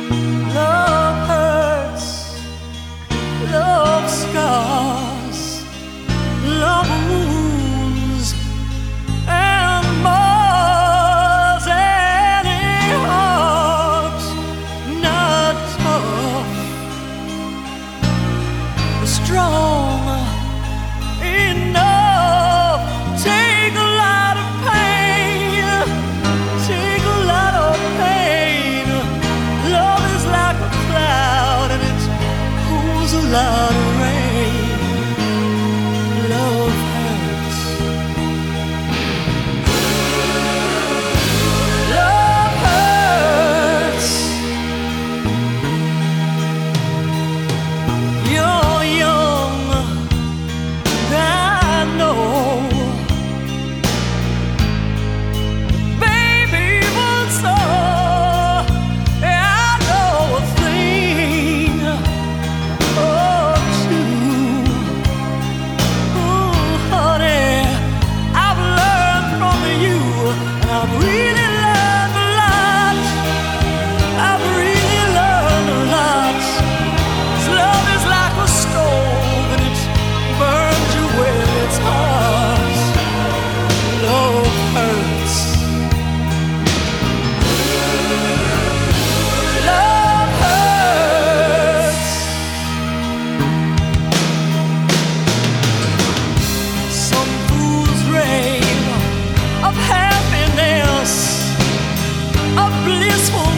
Love hurts, love scars, love wounds, and mars any heart not tough, strong enough. Take a lot of pain, take a lot of pain. Love is like a cloud and it pulls a lot of rain. Love hurts. Love hurts. You're young, I know. Baby, once I know a thing or two. Ooh, honey, I've learned from you, and I've really learned a lot. I've really learned a lot. 'Cause love is like a stove, and it burns you when it's hot. Love hurts. Love hurts. Some fools rave of happiness, of blissful